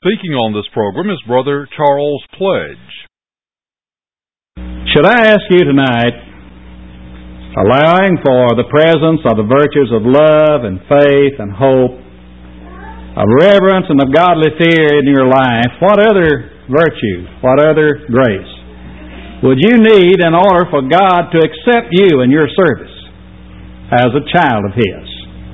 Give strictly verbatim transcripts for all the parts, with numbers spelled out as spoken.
Speaking on this program is Brother Charles Pledge. Should I ask you tonight, allowing for the presence of the virtues of love and faith and hope, of reverence and of godly fear in your life, what other virtue, what other grace would you need in order for God to accept you in your service as a child of His?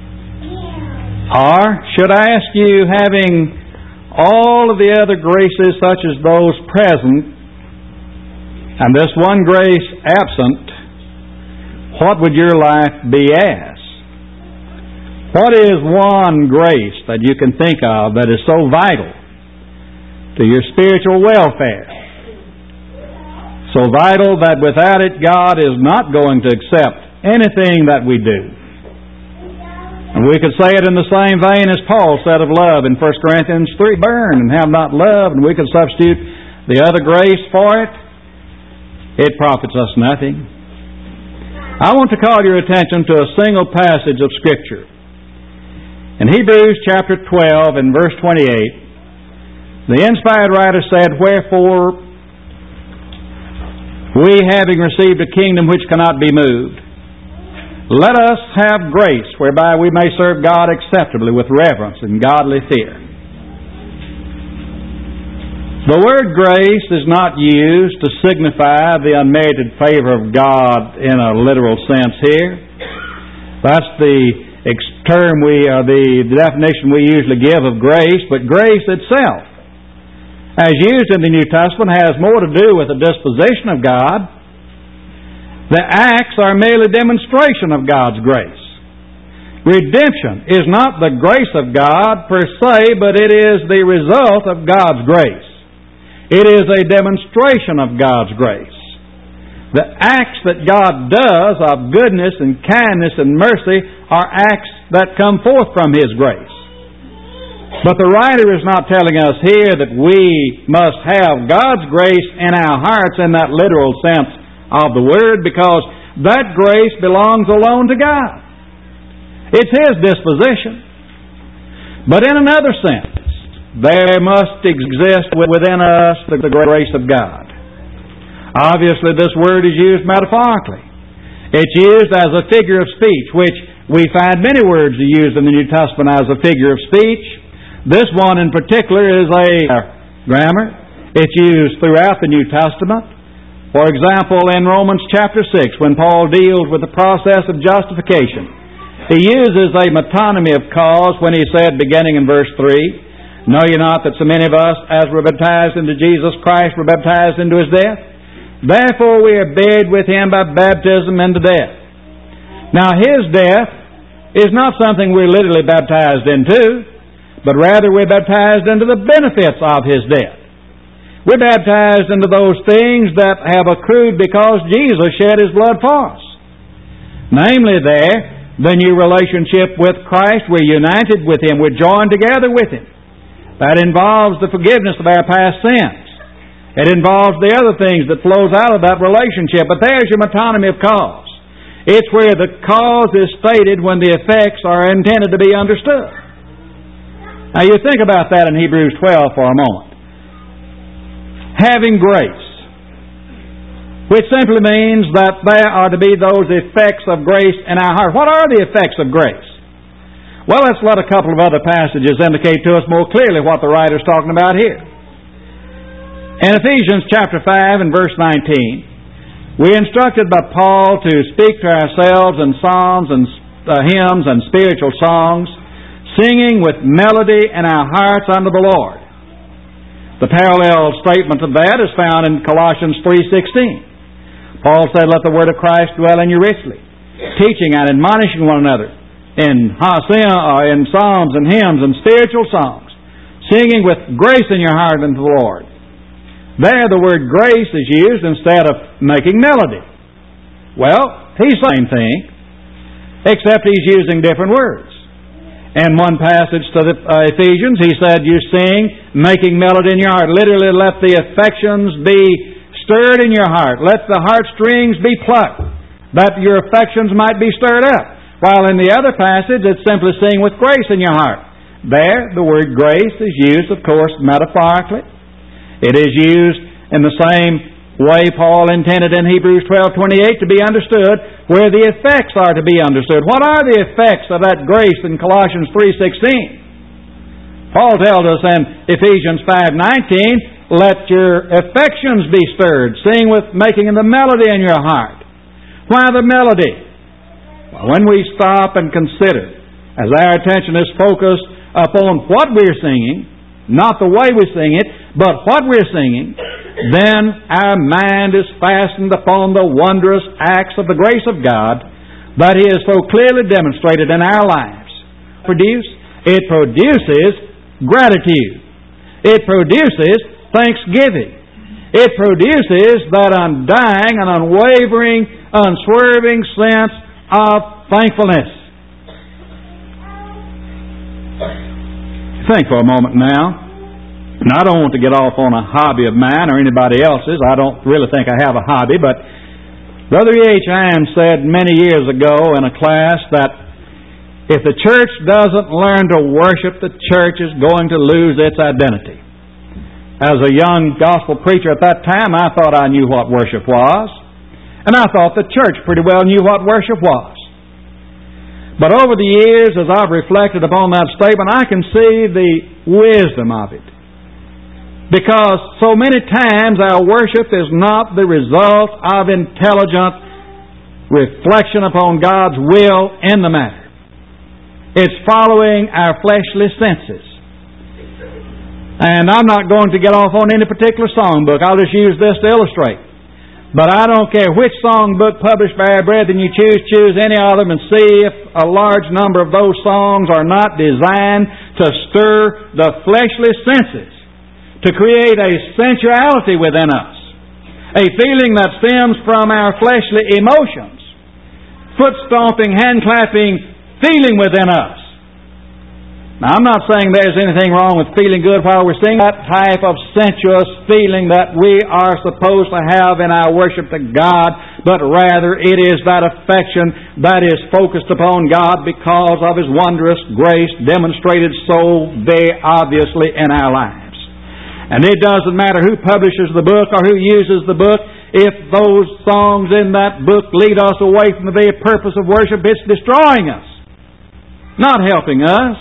Or should I ask you, having all of the other graces such as those present, and this one grace absent, what would your life be as? What is one grace that you can think of that is so vital to your spiritual welfare? So vital that without it God is not going to accept anything that we do. And we could say it in the same vein as Paul said of love in First Corinthians three, burn and have not love, and we could substitute the other grace for it. It profits us nothing. I want to call your attention to a single passage of Scripture. In Hebrews chapter twelve and verse twenty-eight, the inspired writer said, wherefore, we having received a kingdom which cannot be moved, let us have grace whereby we may serve God acceptably with reverence and godly fear. The word grace is not used to signify the unmerited favor of God in a literal sense here. That's the term we, or the definition we usually give of grace, but grace itself, as used in the New Testament, has more to do with the disposition of God. The acts are merely demonstration of God's grace. Redemption is not the grace of God per se, but it is the result of God's grace. It is a demonstration of God's grace. The acts that God does of goodness and kindness and mercy are acts that come forth from His grace. But the writer is not telling us here that we must have God's grace in our hearts in that literal sense of the word, because that grace belongs alone to God. It's His disposition. But in another sense, there must exist within us the grace of God. Obviously, this word is used metaphorically. It's used as a figure of speech, which we find many words are used in the New Testament as a figure of speech. This one in particular is a grammar. It's used throughout the New Testament. For example, in Romans chapter six, when Paul deals with the process of justification, he uses a metonymy of cause when he said, beginning in verse three, know ye not that so many of us, as were baptized into Jesus Christ, were baptized into His death? Therefore we are buried with Him by baptism into death. Now His death is not something we're literally baptized into, but rather we're baptized into the benefits of His death. We're baptized into those things that have accrued because Jesus shed His blood for us. Namely there, the new relationship with Christ. We're united with Him. We're joined together with Him. That involves the forgiveness of our past sins. It involves the other things that flows out of that relationship. But there's your metonymy of cause. It's where the cause is stated when the effects are intended to be understood. Now you think about that in Hebrews twelve for a moment. Having grace, which simply means that there are to be those effects of grace in our heart. What are the effects of grace? Well, let's let a couple of other passages indicate to us more clearly what the writer's talking about here. In Ephesians chapter five and verse nineteen, we're instructed by Paul to speak to ourselves in psalms and uh, hymns and spiritual songs, singing with melody in our hearts unto the Lord. The parallel statement of that is found in Colossians three sixteen. Paul said, let the word of Christ dwell in you richly, teaching and admonishing one another in in psalms and hymns and spiritual songs, singing with grace in your heart unto the Lord. There the word grace is used instead of making melody. Well, he's the same thing, except he's using different words. In one passage to the uh, Ephesians, he said, you sing, making melody in your heart. Literally, let the affections be stirred in your heart. Let the heartstrings be plucked, that your affections might be stirred up. While in the other passage, it's simply sing with grace in your heart. There, the word grace is used, of course, metaphorically. It is used in the same way Paul intended in Hebrews twelve twenty-eight to be understood, where the effects are to be understood. What are the effects of that grace in Colossians three sixteen? Paul tells us in Ephesians five nineteen, let your affections be stirred, sing with making the melody in your heart. Why the melody? Well, when we stop and consider, as our attention is focused upon what we're singing, not the way we sing it, but what we're singing, then our mind is fastened upon the wondrous acts of the grace of God that He has so clearly demonstrated in our lives. Produce, it produces gratitude. It produces thanksgiving. It produces that undying and unwavering, unswerving sense of thankfulness. Think for a moment now. And I don't want to get off on a hobby of mine or anybody else's. I don't really think I have a hobby, but Brother E H Iron said many years ago in a class that if the church doesn't learn to worship, the church is going to lose its identity. As a young gospel preacher at that time, I thought I knew what worship was. And I thought the church pretty well knew what worship was. But over the years, as I've reflected upon that statement, I can see the wisdom of it. Because so many times our worship is not the result of intelligent reflection upon God's will in the matter. It's following our fleshly senses. And I'm not going to get off on any particular songbook. I'll just use this to illustrate. But I don't care which songbook published by our brethren you choose, choose any of them and see if a large number of those songs are not designed to stir the fleshly senses, to create a sensuality within us, a feeling that stems from our fleshly emotions, foot-stomping, hand-clapping feeling within us. Now, I'm not saying there's anything wrong with feeling good while we're singing. That type of sensuous feeling that we are supposed to have in our worship to God, but rather it is that affection that is focused upon God because of His wondrous grace demonstrated so very obviously in our lives. And it doesn't matter who publishes the book or who uses the book. If those songs in that book lead us away from the very purpose of worship, it's destroying us, not helping us.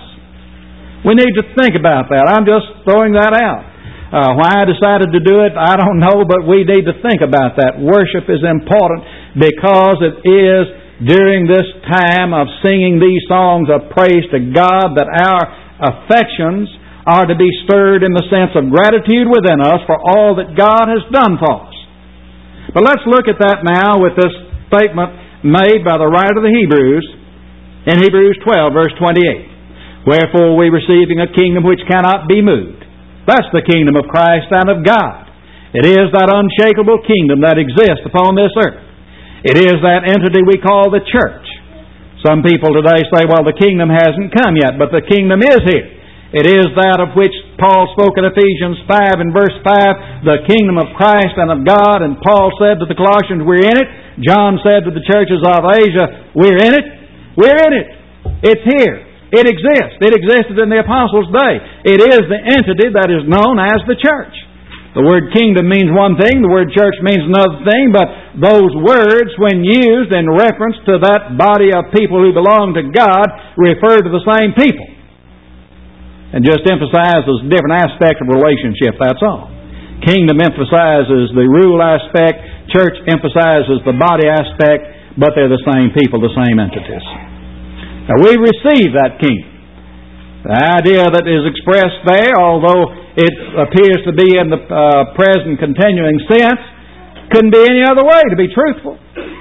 We need to think about that. I'm just throwing that out. Uh, why I decided to do it, I don't know, but we need to think about that. Worship is important because it is during this time of singing these songs of praise to God that our affections are to be stirred in the sense of gratitude within us for all that God has done for us. But let's look at that now with this statement made by the writer of the Hebrews in Hebrews twelve, verse twenty-eight. Wherefore we receiving a kingdom which cannot be moved. That's the kingdom of Christ and of God. It is that unshakable kingdom that exists upon this earth. It is that entity we call the church. Some people today say, well, the kingdom hasn't come yet, but the kingdom is here. It is that of which Paul spoke in Ephesians five and verse five, the kingdom of Christ and of God. And Paul said to the Colossians, we're in it. John said to the churches of Asia, we're in it. We're in it. It's here. It exists. It existed in the Apostles' day. It is the entity that is known as the church. The word kingdom means one thing, the word church means another thing, but those words, when used in reference to that body of people who belong to God, refer to the same people. And just emphasizes different aspects of relationship, that's all. Kingdom emphasizes the rule aspect, church emphasizes the body aspect, but they're the same people, the same entities. Now, we receive that kingdom. The idea that is expressed there, although it appears to be in the uh, present continuing sense, couldn't be any other way, to be truthful.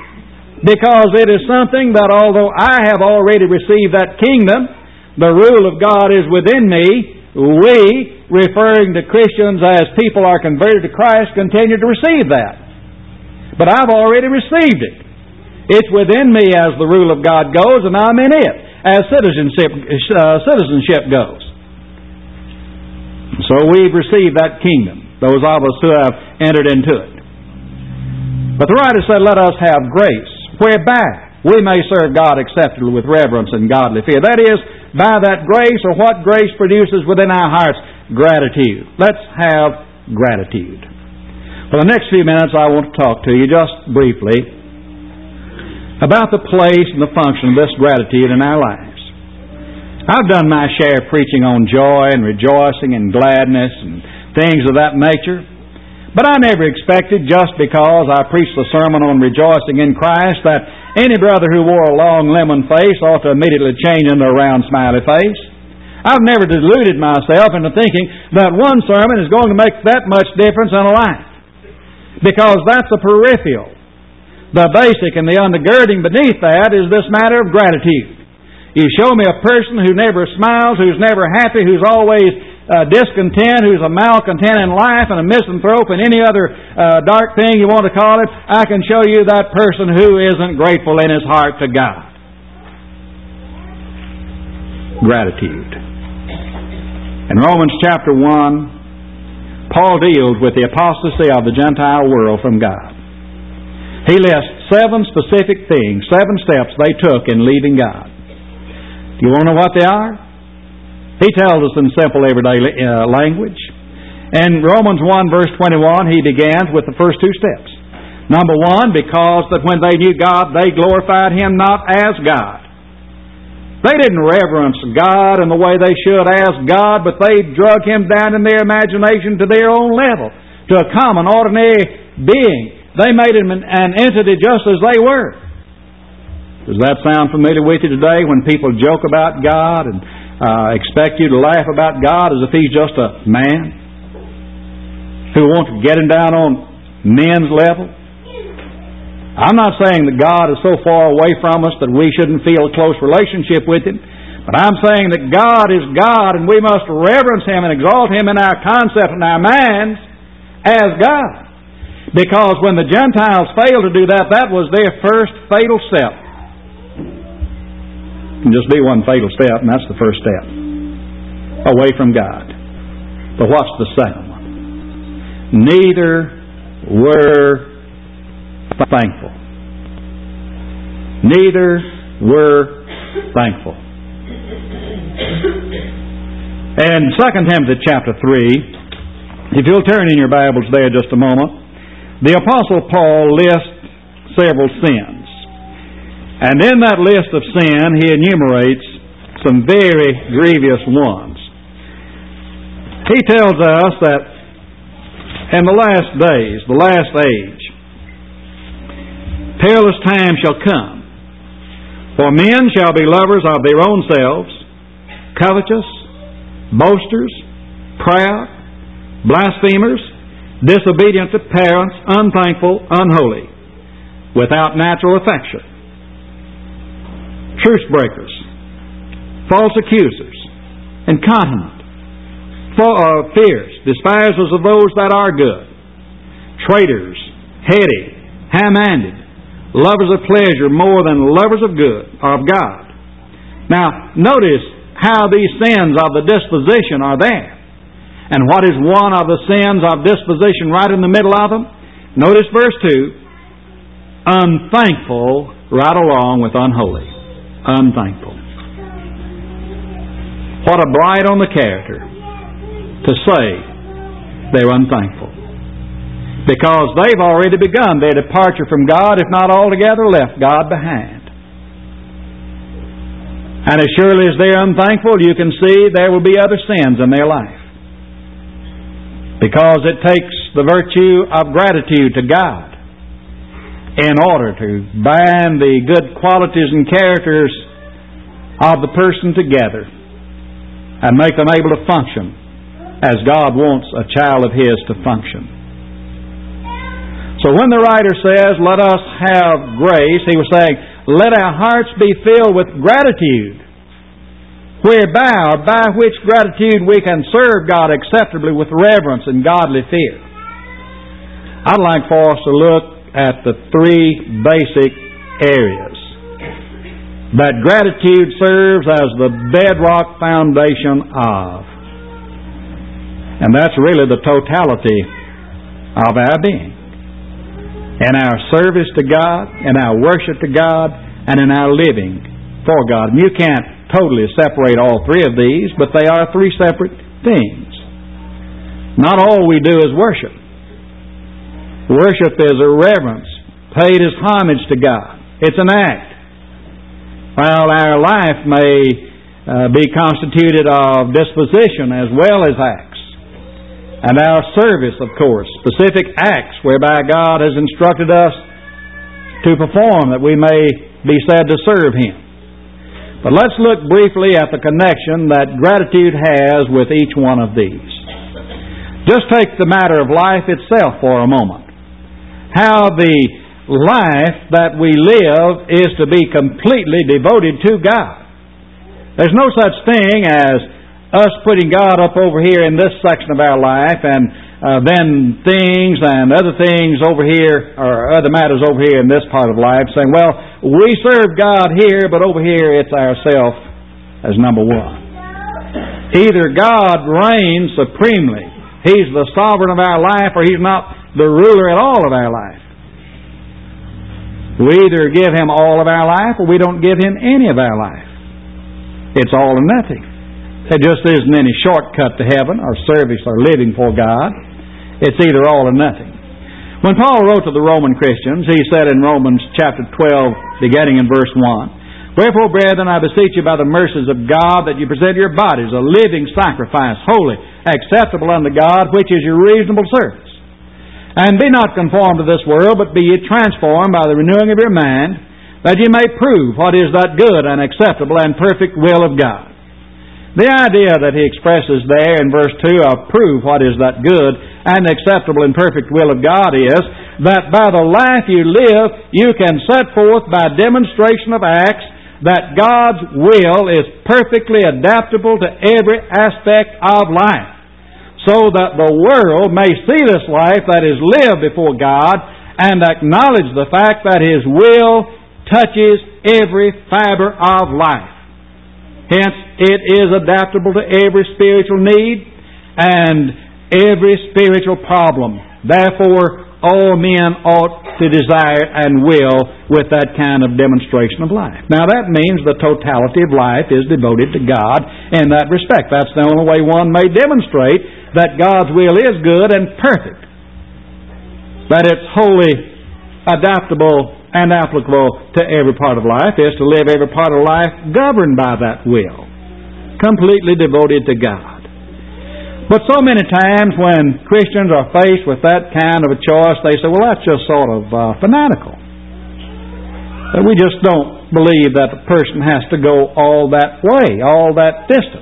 Because it is something that although I have already received that kingdom, the rule of God is within me, we, referring to Christians as people are converted to Christ, continue to receive that. But I've already received it. It's within me as the rule of God goes, and I'm in it as citizenship uh, citizenship goes. So we've received that kingdom, those of us who have entered into it. But the writer said, let us have grace, whereby we may serve God acceptably with reverence and godly fear. That is, by that grace, or what grace produces within our hearts? Gratitude. Let's have gratitude. For the next few minutes, I want to talk to you just briefly about the place and the function of this gratitude in our lives. I've done my share of preaching on joy and rejoicing and gladness and things of that nature. But I never expected, just because I preached a sermon on rejoicing in Christ, that any brother who wore a long lemon face ought to immediately change into a round smiley face. I've never deluded myself into thinking that one sermon is going to make that much difference in a life. Because that's a peripheral. The basic and the undergirding beneath that is this matter of gratitude. You show me a person who never smiles, who's never happy, who's always uh, discontent, who's a malcontent in life and a misanthrope and any other uh, dark thing you want to call it, I can show you that person who isn't grateful in his heart to God. Gratitude. In Romans chapter one, Paul deals with the apostasy of the Gentile world from God. He lists seven specific things, seven steps they took in leaving God. Do you want to know what they are? He tells us in simple everyday uh, language. In Romans one verse twenty-one, he begins with the first two steps. Number one, because that when they knew God, they glorified Him not as God. They didn't reverence God in the way they should as God, but they drug Him down in their imagination to their own level, to a common, ordinary being. They made Him an, an entity just as they were. Does that sound familiar with you today when people joke about God and uh, expect you to laugh about God as if He's just a man who wants to get Him down on men's level? I'm not saying that God is so far away from us that we shouldn't feel a close relationship with Him, but I'm saying that God is God and we must reverence Him and exalt Him in our concept and our minds as God. Because when the Gentiles failed to do that, that was their first fatal step. It can just be one fatal step, and that's the first step. Away from God. But what's the second one? Neither were thankful. Neither were thankful. And Second Timothy chapter three, if you'll turn in your Bibles there just a moment, the Apostle Paul lists several sins. And in that list of sin, he enumerates some very grievous ones. He tells us that in the last days, the last age, perilous times shall come. For men shall be lovers of their own selves, covetous, boasters, proud, blasphemers, disobedient to parents, unthankful, unholy, without natural affection, truce breakers, false accusers, incontinent, uh, fierce, despisers of those that are good, traitors, heady, high-minded, lovers of pleasure more than lovers of good, or of God. Now, notice how these sins of the disposition are there. And what is one of the sins of disposition right in the middle of them? Notice verse two, unthankful right along with unholy. Unthankful. What a blight on the character to say they're unthankful. Because they've already begun their departure from God, if not altogether left God behind. And as surely as they're unthankful, you can see there will be other sins in their life. Because it takes the virtue of gratitude to God in order to bind the good qualities and characters of the person together and make them able to function as God wants a child of His to function. So when the writer says, let us have grace, he was saying, let our hearts be filled with gratitude, whereby or by which gratitude we can serve God acceptably with reverence and godly fear. I'd like for us to look at the three basic areas that gratitude serves as the bedrock foundation of. And that's really the totality of our being. In our service to God, in our worship to God, and in our living for God. And you can't totally separate all three of these, but they are three separate things. Not all we do is worship. Worship is a reverence, paid as homage to God. It's an act. While our life may uh, be constituted of disposition as well as acts. And our service, of course, specific acts whereby God has instructed us to perform that we may be said to serve Him. But let's look briefly at the connection that gratitude has with each one of these. Just take the matter of life itself for a moment. How the life that we live is to be completely devoted to God. There's no such thing as us putting God up over here in this section of our life and uh, then things and other things over here or other matters over here in this part of life saying, well, we serve God here, but over here it's ourself as number one. Either God reigns supremely, He's the sovereign of our life, or He's not the ruler at all of our life. We either give Him all of our life or we don't give Him any of our life. It's all or nothing. There just isn't any shortcut to heaven or service or living for God. It's either all or nothing. When Paul wrote to the Roman Christians, he said in Romans chapter twelve, beginning in verse one, "Wherefore, brethren, I beseech you by the mercies of God that you present your bodies a living sacrifice, holy, acceptable unto God, which is your reasonable service. And be not conformed to this world, but be ye transformed by the renewing of your mind, that ye may prove what is that good and acceptable and perfect will of God." The idea that he expresses there in verse two of prove what is that good and acceptable and perfect will of God is that by the life you live, you can set forth by demonstration of acts that God's will is perfectly adaptable to every aspect of life, so that the world may see this life that is lived before God and acknowledge the fact that His will touches every fiber of life. Hence, it is adaptable to every spiritual need and every spiritual problem. Therefore, all men ought to desire and will with that kind of demonstration of life. Now, that means the totality of life is devoted to God in that respect. That's the only way one may demonstrate that God's will is good and perfect. That it's wholly adaptable and applicable to every part of life is to live every part of life governed by that will, completely devoted to God. But so many times when Christians are faced with that kind of a choice, they say, well, that's just sort of uh, fanatical. That we just don't believe that the person has to go all that way, all that distance.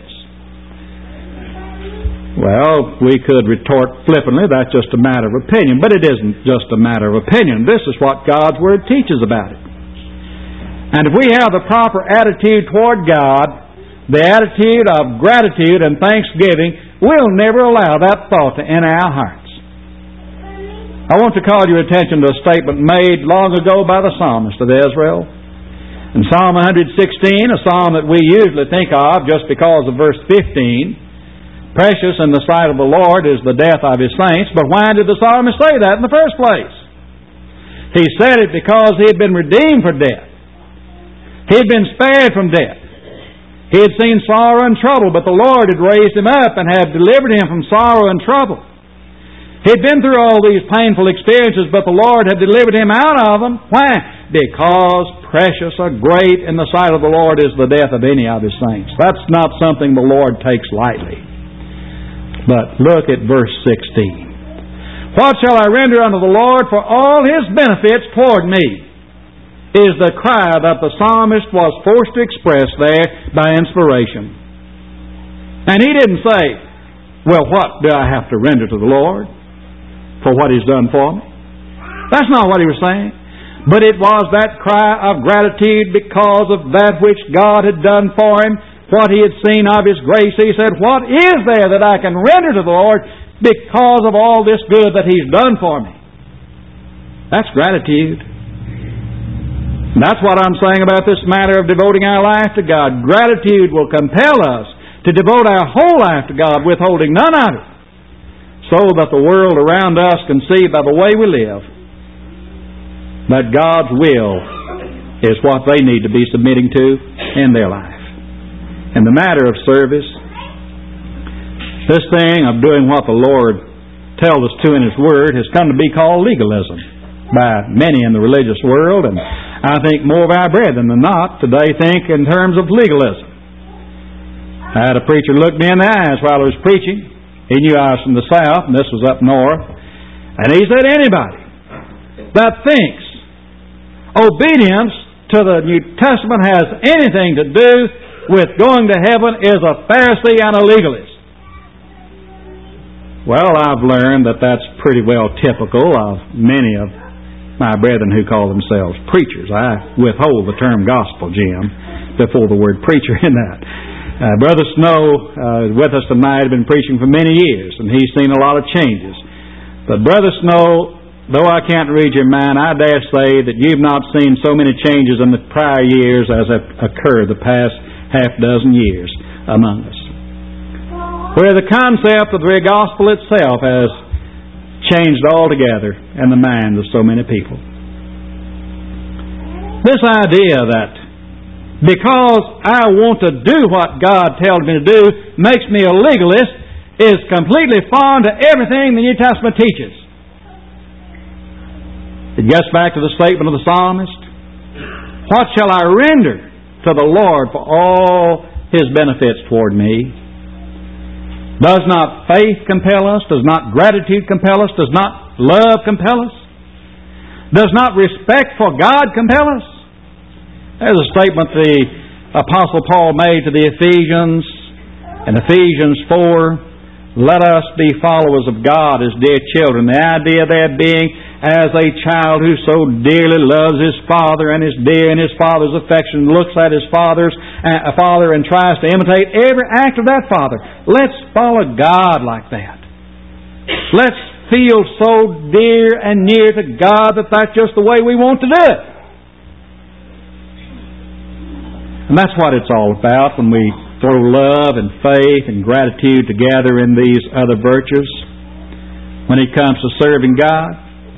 Well, we could retort flippantly, that's just a matter of opinion. But it isn't just a matter of opinion. This is what God's Word teaches about it. And if we have the proper attitude toward God, the attitude of gratitude and thanksgiving, we'll never allow that thought to enter our hearts. I want to call your attention to a statement made long ago by the psalmist of Israel. In Psalm one sixteen, a psalm that we usually think of just because of verse fifteen, "Precious in the sight of the Lord is the death of His saints." But why did the psalmist say that in the first place? He said it because he had been redeemed from death. He had been spared from death. He had seen sorrow and trouble, but the Lord had raised him up and had delivered him from sorrow and trouble. He had been through all these painful experiences, but the Lord had delivered him out of them. Why? Because precious or great in the sight of the Lord is the death of any of His saints. That's not something the Lord takes lightly. But look at verse sixteen. "What shall I render unto the Lord for all His benefits toward me?" is the cry that the psalmist was forced to express there by inspiration. And he didn't say, well, what do I have to render to the Lord for what He's done for me? That's not what he was saying. But it was that cry of gratitude because of that which God had done for him, what he had seen of His grace. He said, what is there that I can render to the Lord because of all this good that He's done for me? That's gratitude. And that's what I'm saying about this matter of devoting our life to God. Gratitude will compel us to devote our whole life to God, withholding none of it, so that the world around us can see by the way we live that God's will is what they need to be submitting to in their life. in the matter of service. This thing of doing what the Lord tells us to in His Word has come to be called legalism by many in the religious world, and I think more of our brethren than not today think in terms of legalism. I had a preacher look me in the eyes while I was preaching. He knew I was from the South, and this was up north, and he said, anybody that thinks obedience to the New Testament has anything to do with going to heaven is a Pharisee and a legalist. Well, I've learned that that's pretty well typical of many of my brethren who call themselves preachers. I withhold the term gospel, Jim, before the word preacher in that. Uh, Brother Snow uh, with us tonight, has been preaching for many years, and he's seen a lot of changes. But Brother Snow, though I can't read your mind, I dare say that you've not seen so many changes in the prior years as have occurred the past half dozen years among us, where the concept of the gospel itself has changed altogether in the minds of so many people. This idea that because I want to do what God tells me to do makes me a legalist is completely foreign to everything the New Testament teaches. It gets back to the statement of the psalmist, what shall I render to the Lord for all His benefits toward me? Does not faith compel us? Does not gratitude compel us? Does not love compel us? Does not respect for God compel us? There's a statement the Apostle Paul made to the Ephesians in Ephesians four, let us be followers of God as dear children. The idea there being as a child who so dearly loves his father and is dear in his father's affection, looks at his father's uh, father and tries to imitate every act of that father. Let's follow God like that. Let's feel so dear and near to God that that's just the way we want to do it. And that's what it's all about when we throw love and faith and gratitude together in these other virtues when it comes to serving God.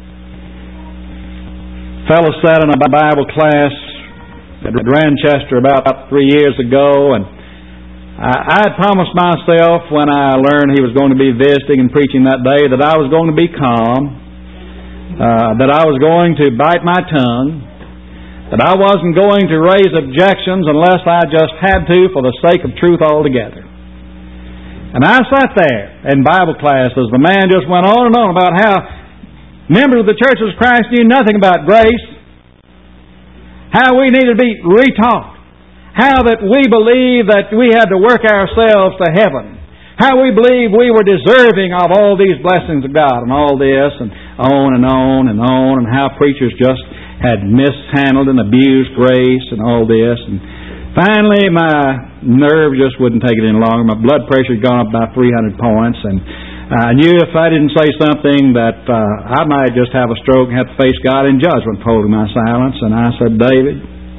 A fellow sat in a Bible class at Ranchester about three years ago, and I had promised myself when I learned he was going to be visiting and preaching that day that I was going to be calm, uh, that I was going to bite my tongue, that I wasn't going to raise objections unless I just had to for the sake of truth altogether. And I sat there in Bible class as the man just went on and on about how members of the Church of Christ knew nothing about grace, how we needed to be retaught, how that we believed that we had to work ourselves to heaven, how we believed we were deserving of all these blessings of God and all this, and on and on and on, and how preachers just had mishandled and abused grace and all this. And finally my nerve just wouldn't take it any longer. My blood pressure had gone up by three hundred points, and I knew if I didn't say something that uh, I might just have a stroke and have to face God in judgment for holding my silence. And I said, David,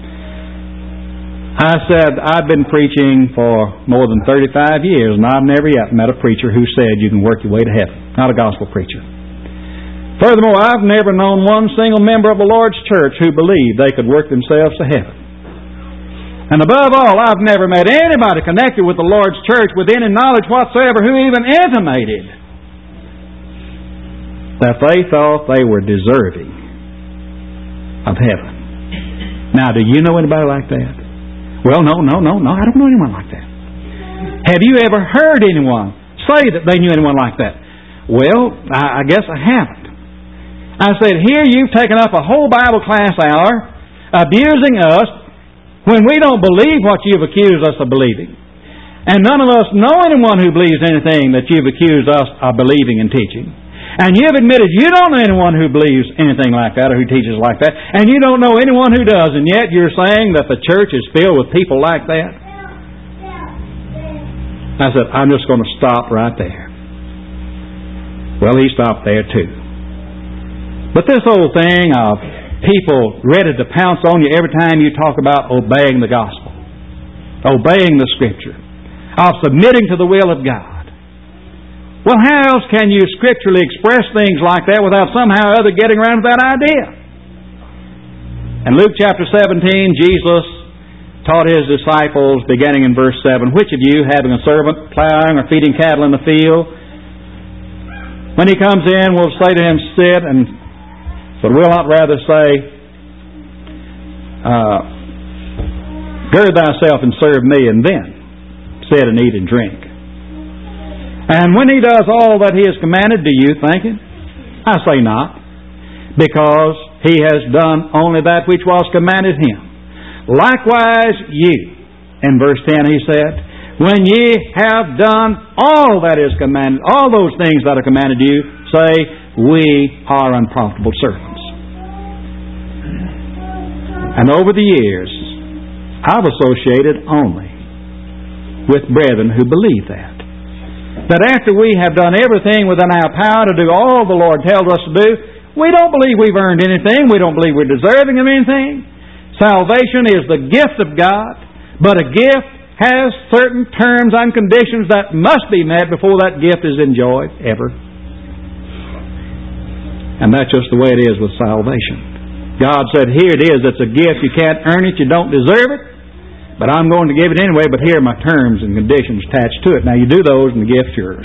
I said, I've been preaching for more than thirty-five years, and I've never yet met a preacher who said you can work your way to heaven. Not a gospel preacher. Furthermore, I've never known one single member of the Lord's church who believed they could work themselves to heaven. And above all, I've never met anybody connected with the Lord's church with any knowledge whatsoever who even intimated that they thought they were deserving of heaven. Now, do you know anybody like that? Well, no, no, no, no, I don't know anyone like that. Have you ever heard anyone say that they knew anyone like that? Well, I, I guess I haven't. I said, here you've taken up a whole Bible class hour abusing us when we don't believe what you've accused us of believing. And none of us know anyone who believes anything that you've accused us of believing and teaching. And you've admitted you don't know anyone who believes anything like that or who teaches like that. And you don't know anyone who does. And yet you're saying that the church is filled with people like that. I said, I'm just going to stop right there. Well, he stopped there too. But this whole thing of people ready to pounce on you every time you talk about obeying the gospel, obeying the Scripture, of submitting to the will of God. Well, how else can you scripturally express things like that without somehow or other getting around to that idea? In Luke chapter seventeen, Jesus taught His disciples, beginning in verse seven, which of you, having a servant plowing or feeding cattle in the field, when he comes in, will say to him, sit, and but will not rather say, uh, gird thyself and serve me, and then sit and eat and drink. And when he does all that he has commanded, do you think it? I say not, because he has done only that which was commanded him. Likewise you, in verse ten he said, when ye have done all that is commanded, all those things that are commanded you, say, we are unprofitable servants. And over the years, I've associated only with brethren who believe that. That after we have done everything within our power to do all the Lord tells us to do, we don't believe we've earned anything. We don't believe we're deserving of anything. Salvation is the gift of God, but a gift has certain terms and conditions that must be met before that gift is enjoyed, ever. And that's just the way it is with salvation. God said, here it is, it's a gift, you can't earn it, you don't deserve it, but I'm going to give it anyway, but here are my terms and conditions attached to it. Now you do those and the gift's yours.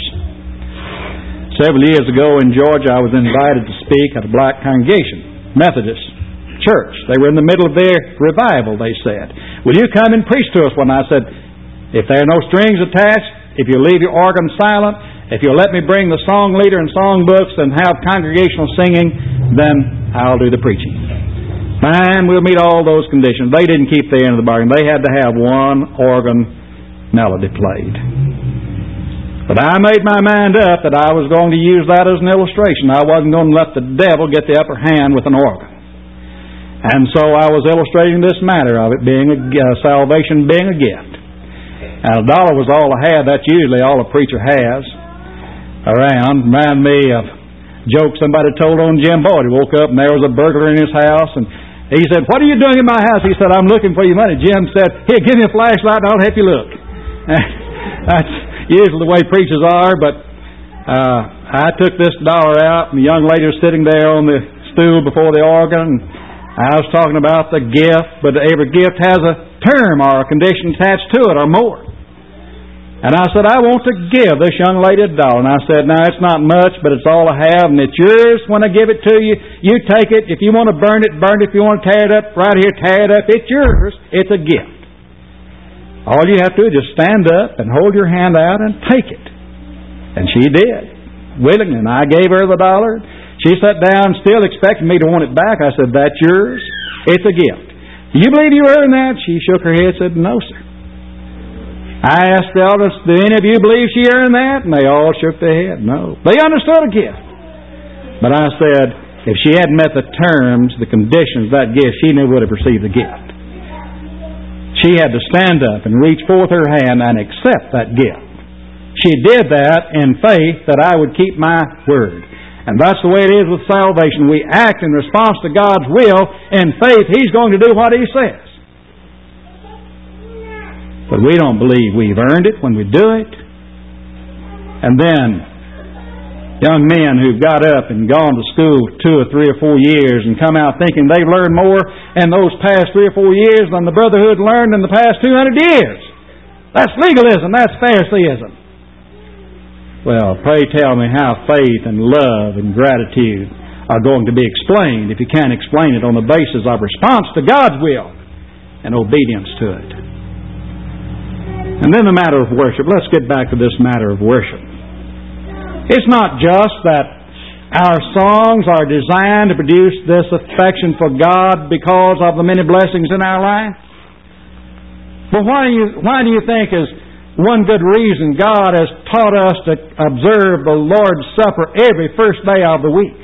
Several years ago in Georgia, I was invited to speak at a black congregation, Methodist church. They were in the middle of their revival, they said. Will you come and preach to us? When I said, if there are no strings attached, if you leave your organ silent, if you'll let me bring the song leader and song books and have congregational singing, then I'll do the preaching. Fine, we'll meet all those conditions. They didn't keep the end of the bargain. They had to have one organ melody played. But I made my mind up that I was going to use that as an illustration. I wasn't going to let the devil get the upper hand with an organ. And so I was illustrating this matter of it being a uh, salvation being a gift. And a dollar was all I had. That's usually all a preacher has around. Remind me of a joke somebody told on Jim Boyd. He woke up and there was a burglar in his house, and he said, "What are you doing in my house?" He said, "I'm looking for your money." Jim said, "Here, give me a flashlight and I'll help you look." That's usually the way preachers are, but uh, I took this dollar out, and the young lady was sitting there on the stool before the organ, and I was talking about the gift, but every gift has a term or a condition attached to it or more. And I said, I want to give this young lady a dollar. And I said, now it's not much, but it's all I have, and it's yours when I give it to you. You take it. If you want to burn it, burn it. If you want to tear it up, right here, tear it up. It's yours. It's a gift. All you have to do is just stand up and hold your hand out and take it. And she did, willingly. And I gave her the dollar. She sat down, still expecting me to want it back. I said, that's yours. It's a gift. Do you believe you earned that? She shook her head and said, no, sir. I asked the elders, do any of you believe she earned that? And they all shook their head. No. They understood a gift. But I said, if she hadn't met the terms, the conditions of that gift, she never would have received the gift. She had to stand up and reach forth her hand and accept that gift. She did that in faith that I would keep my word. And that's the way it is with salvation. We act in response to God's will. In faith, He's going to do what He says. But we don't believe we've earned it when we do it. And then young men who've got up and gone to school two or three or four years and come out thinking they've learned more in those past three or four years than the brotherhood learned in the past two hundred years. That's legalism. That's Phariseeism. Well, pray tell me how faith and love and gratitude are going to be explained if you can't explain it on the basis of response to God's will and obedience to it. And then the matter of worship. Let's get back to this matter of worship. It's not just that our songs are designed to produce this affection for God because of the many blessings in our life. But why do you, why do you think is one good reason God has taught us to observe the Lord's Supper every first day of the week?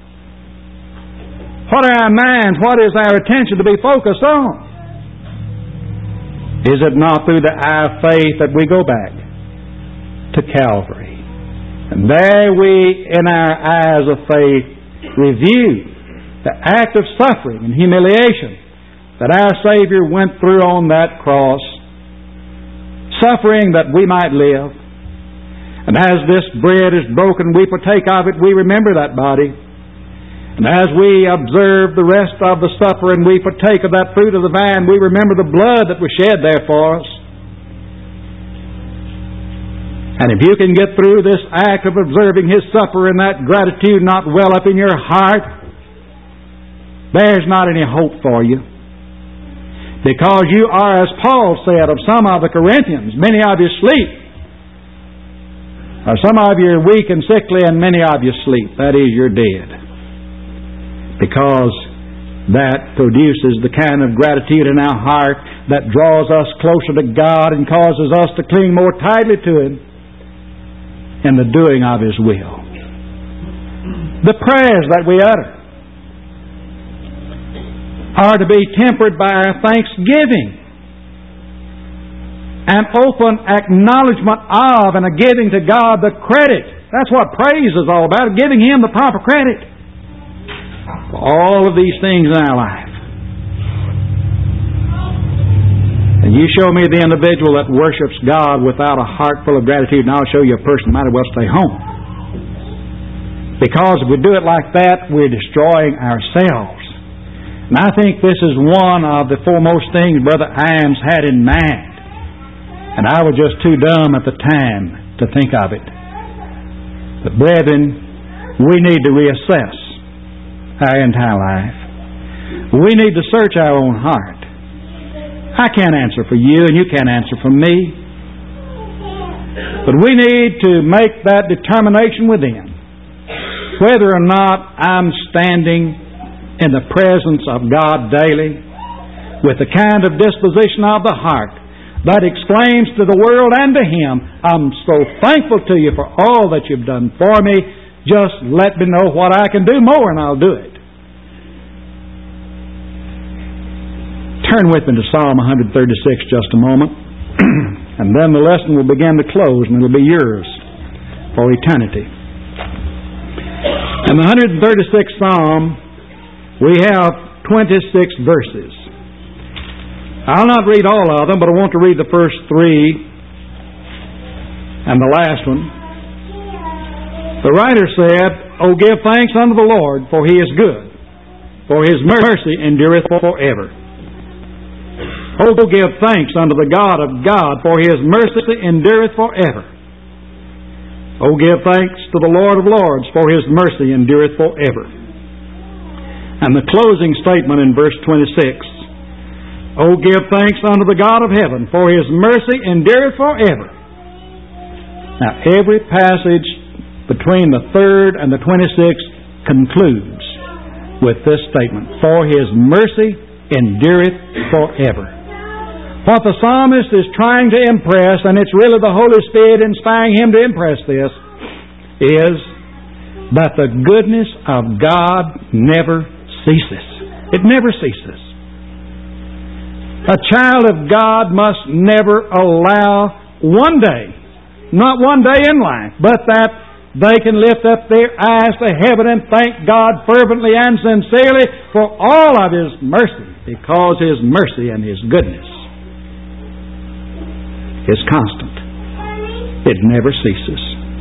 What are our minds? What is our attention to be focused on? Is it not through the eye of faith that we go back to Calvary? And there we, in our eyes of faith, review the act of suffering and humiliation that our Savior went through on that cross, suffering that we might live. And as this bread is broken, we partake of it, we remember that body. And as we observe the rest of the supper and we partake of that fruit of the vine, we remember the blood that was shed there for us. And if you can get through this act of observing His supper and that gratitude not well up in your heart, there's not any hope for you. Because you are, as Paul said of some of the Corinthians, many of you sleep. Or some of you are weak and sickly and many of you sleep. That is, you're dead. Because that produces the kind of gratitude in our heart that draws us closer to God and causes us to cling more tightly to Him in the doing of His will. The prayers that we utter are to be tempered by our thanksgiving, an open acknowledgement of and a giving to God the credit. That's what praise is all about, giving Him the proper credit for all of these things in our life. And you show me the individual that worships God without a heart full of gratitude, and I'll show you a person might as well stay home. Because if we do it like that, we're destroying ourselves. And I think this is one of the foremost things Brother Iams had in mind. And I was just too dumb at the time to think of it. But brethren, we need to reassess our entire life. We need to search our own heart. I can't answer for you, and you can't answer for me. But we need to make that determination within, whether or not I'm standing in the presence of God daily with the kind of disposition of the heart that exclaims to the world and to Him, I'm so thankful to you for all that you've done for me. Just let me know what I can do more and I'll do it. Turn with me to Psalm one thirty-six just a moment. And then the lesson will begin to close and it'll be yours for eternity. In the one thirty-sixth Psalm, we have twenty-six verses. I'll not read all of them, but I want to read the first three and the last one. The writer said, O give thanks unto the Lord, for He is good, for His mercy endureth forever. O give thanks unto the God of God, for His mercy endureth forever. O give thanks to the Lord of Lords, for His mercy endureth forever. And the closing statement in verse twenty-six, O give thanks unto the God of heaven, for His mercy endureth forever. Now every passage between the third and the twenty-sixth concludes with this statement, for His mercy endureth forever. What the psalmist is trying to impress, and it's really the Holy Spirit inspiring him to impress this, is that the goodness of God never ceases. It never ceases. A child of God must never allow one day, not one day in life, but that they can lift up their eyes to heaven and thank God fervently and sincerely for all of His mercy, because His mercy and His goodness is constant. It never ceases.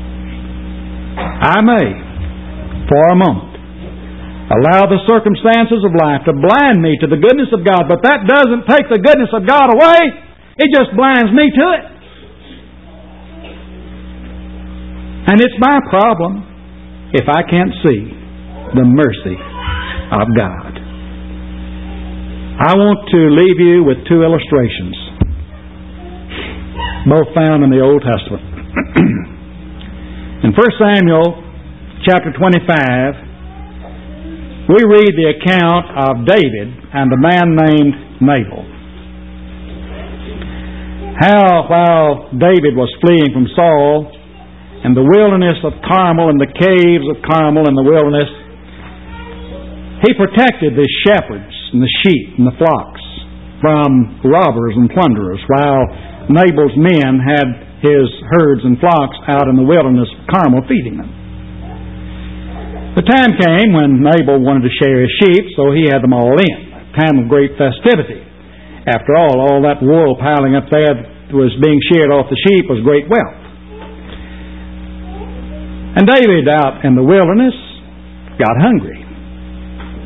I may, for a moment, allow the circumstances of life to blind me to the goodness of God, but that doesn't take the goodness of God away. It just blinds me to it. And it's my problem if I can't see the mercy of God. I want to leave you with two illustrations, both found in the Old Testament. In First Samuel chapter twenty-five, we read the account of David and a man named Nabal. How, while David was fleeing from Saul in the wilderness of Carmel, in the caves of Carmel in the wilderness, he protected the shepherds and the sheep and the flocks from robbers and plunderers, while Nabal's men had his herds and flocks out in the wilderness of Carmel feeding them. The time came when Nabal wanted to share his sheep, so he had them all in. A time of great festivity. After all, all that wool piling up there that was being sheared off the sheep was great wealth. And David, out in the wilderness, got hungry.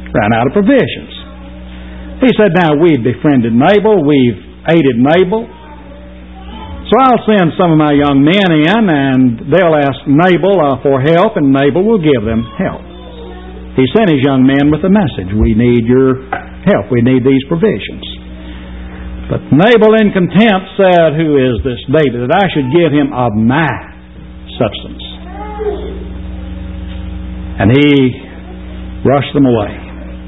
ran out of provisions. He said, now, we've befriended Nabal, we've aided Nabal, so I'll send some of my young men in, and they'll ask Nabal uh, for help, and Nabal will give them help. He sent his young men with a message. We need your help. We need these provisions. But Nabal in contempt said, who is this David, that I should give him of my substance? And he rushed them away.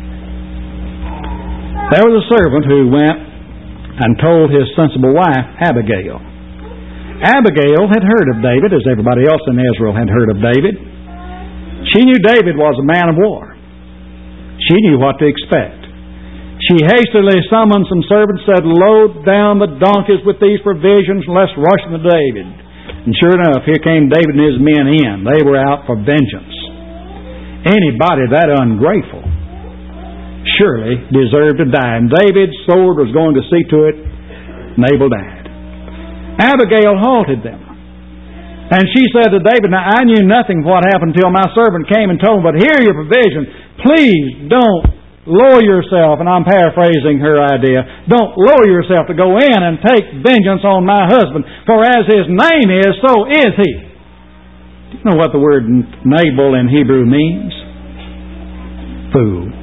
There was a servant who went and told his sensible wife, Abigail. Abigail had heard of David, as everybody else in Israel had heard of David. She knew David was a man of war. She knew what to expect. She hastily summoned some servants, said, load down the donkeys with these provisions, and let's rush them to David. And sure enough, here came David and his men in. They were out for vengeance. Anybody that ungrateful surely deserved to die. And David's sword was going to see to it, Nabal died. Abigail halted them. And she said to David, now I knew nothing of what happened until my servant came and told me, but here are your provisions. Please don't lower yourself, and I'm paraphrasing her idea, don't lower yourself to go in and take vengeance on my husband, for as his name is, so is he. Do you know what the word Nabal in Hebrew means? Fool.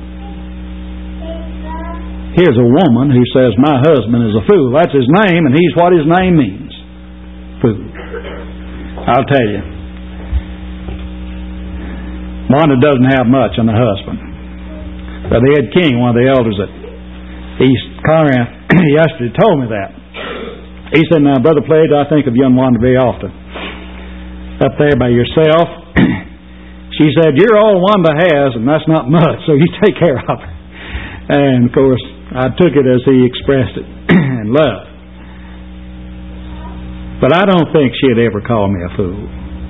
Here's a woman who says, my husband is a fool. That's his name, and he's what his name means. Fool. I'll tell you, Wanda doesn't have much on the husband. Brother Ed King, one of the elders at East Corinth, yesterday told me that. He said, now, Brother Pledge, I think of young Wanda very often. Up there by yourself. She said, you're all Wanda has, and that's not much, so you take care of her. And, of course, I took it as he expressed it in love. But I don't think she'd ever call me a fool.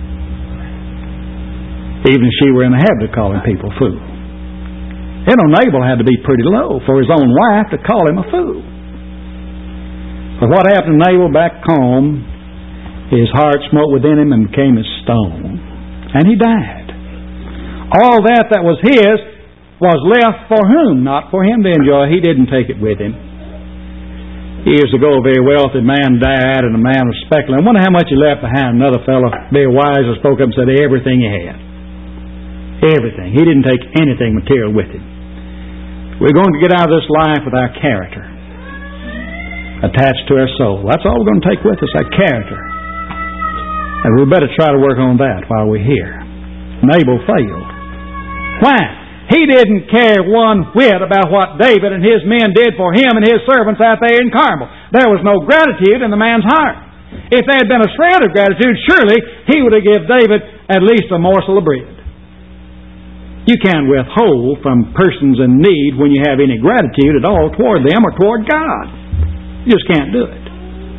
Even if she were in the habit of calling people fool. You know, Nabal had to be pretty low for his own wife to call him a fool. But what happened to Nabal back home, his heart smote within him and became as stone. And he died. All that that was his was left for whom? Not for him to enjoy. He didn't take it with him. Years ago, a very wealthy man died, and a man was speculating. I wonder how much he left behind. Another fellow, very wise, spoke up and said everything he had. Everything. He didn't take anything material with him. We're going to get out of this life with our character attached to our soul. That's all we're going to take with us, our character. And we better try to work on that while we're here. Nabal failed. Why? He didn't care one whit about what David and his men did for him and his servants out there in Carmel. There was no gratitude in the man's heart. If there had been a shred of gratitude, surely he would have given David at least a morsel of bread. You can't withhold from persons in need when you have any gratitude at all toward them or toward God. You just can't do it.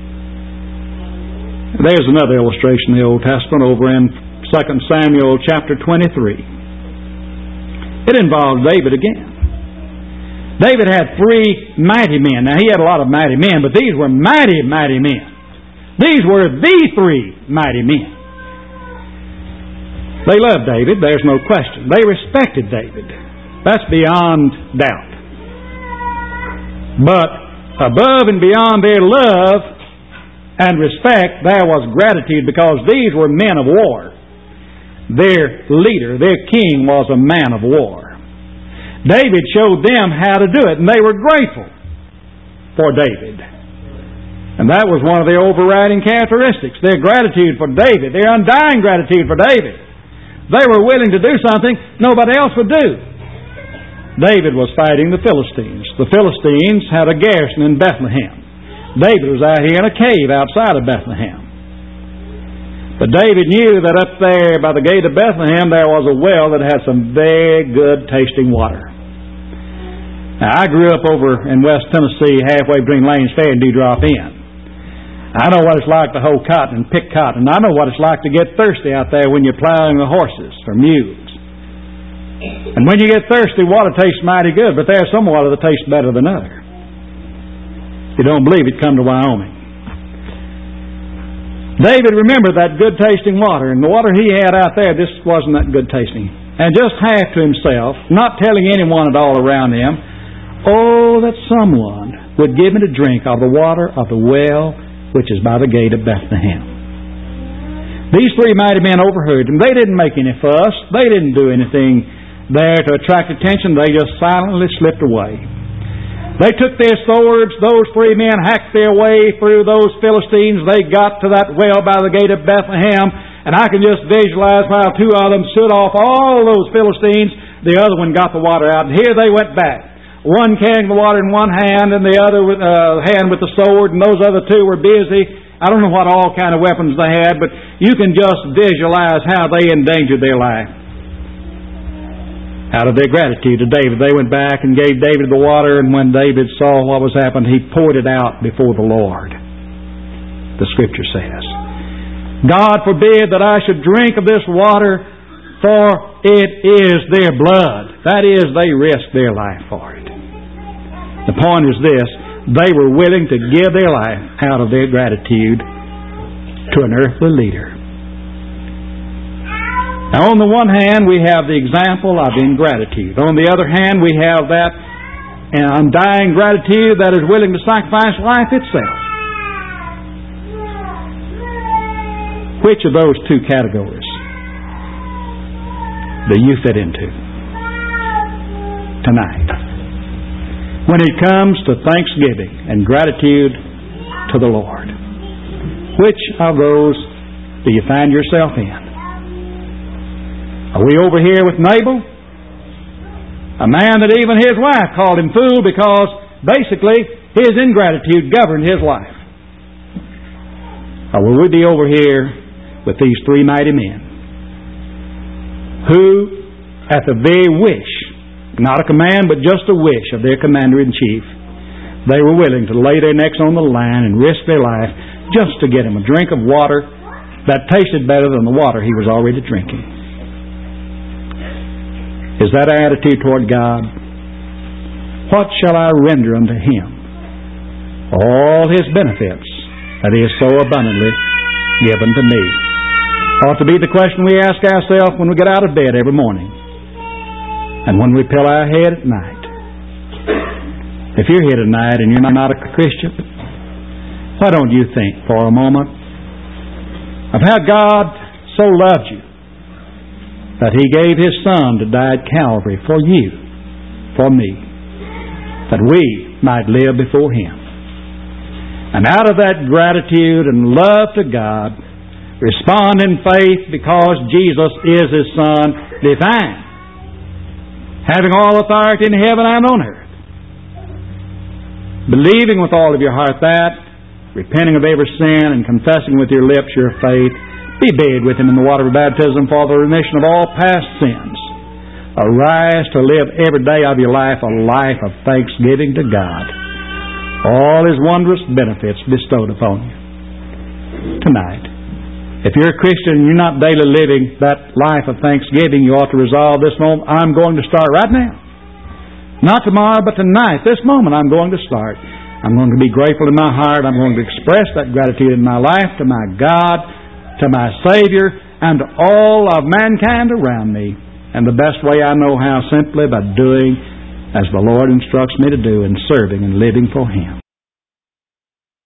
There's another illustration in the Old Testament over in Second Samuel chapter twenty-three. It involved David again. David had three mighty men. Now, he had a lot of mighty men, but these were mighty, mighty men. These were the three mighty men. They loved David, there's no question. They respected David. That's beyond doubt. But above and beyond their love and respect, there was gratitude, because these were men of war. Their leader, their king, was a man of war. David showed them how to do it, and they were grateful for David. And that was one of their overriding characteristics, their gratitude for David, their undying gratitude for David. They were willing to do something nobody else would do. David was fighting the Philistines. The Philistines had a garrison in Bethlehem. David was out here in a cave outside of Bethlehem. But David knew that up there by the gate of Bethlehem there was a well that had some very good tasting water. Now, I grew up over in West Tennessee, halfway between Lanes Ferry and Dewdrop Inn. I know what it's like to hoe cotton and pick cotton. I know what it's like to get thirsty out there when you're plowing the horses or mules. And when you get thirsty, water tastes mighty good, but there's some water that tastes better than other. If you don't believe it, come to Wyoming. David remembered that good tasting water, and the water he had out there just wasn't that good tasting. and just half to himself, not telling anyone at all around him, "Oh, that someone would give me to drink of the water of the well which is by the gate of Bethlehem." These three mighty men overheard him. They didn't make any fuss. They didn't do anything there to attract attention. They just silently slipped away. They took their swords. Those three men hacked their way through those Philistines. They got to that well by the gate of Bethlehem, and I can just visualize while two of them stood off all those Philistines, the other one got the water out, and here they went back. One carrying the water in one hand and the other with, uh, hand with the sword, and those other two were busy. I don't know what all kind of weapons they had, but you can just visualize how they endangered their life. Out of their gratitude to David, they went back and gave David the water, and when David saw what was happened, he poured it out before the Lord. The Scripture says, "God forbid that I should drink of this water, for it is their blood." That is, they risked their life for it. The point is this: they were willing to give their life out of their gratitude to an earthly leader. Now, on the one hand, we have the example of ingratitude. On the other hand, we have that undying gratitude that is willing to sacrifice life itself. Which of those two categories do you fit into tonight when it comes to thanksgiving and gratitude to the Lord? Which of those do you find yourself in? Are we over here with Nabal? A man that even his wife called him fool because basically his ingratitude governed his life. Or will we be over here with these three mighty men who, at the very wish, not a command but just a wish of their commander-in-chief, they were willing to lay their necks on the line and risk their life just to get him a drink of water that tasted better than the water he was already drinking? Is that our attitude toward God? What shall I render unto Him? All His benefits that He has so abundantly given to me. Ought to be the question we ask ourselves when we get out of bed every morning and when we pillow our head at night. If you're here tonight and you're not a Christian, why don't you think for a moment of how God so loved you that He gave His Son to die at Calvary for you, for me, that we might live before Him. And out of that gratitude and love to God, respond in faith because Jesus is His Son, divine, having all authority in heaven and on earth. Believing with all of your heart that, repenting of every sin and confessing with your lips your faith, be buried with Him in the water of baptism for the remission of all past sins. Arise to live every day of your life a life of thanksgiving to God. All His wondrous benefits bestowed upon you. Tonight, if you're a Christian and you're not daily living that life of thanksgiving, you ought to resolve this moment, I'm going to start right now. Not tomorrow, but tonight, this moment, I'm going to start. I'm going to be grateful in my heart. I'm going to express that gratitude in my life to my God, to my Savior, and to all of mankind around me. And the best way I know how, simply by doing as the Lord instructs me to do and serving and living for Him.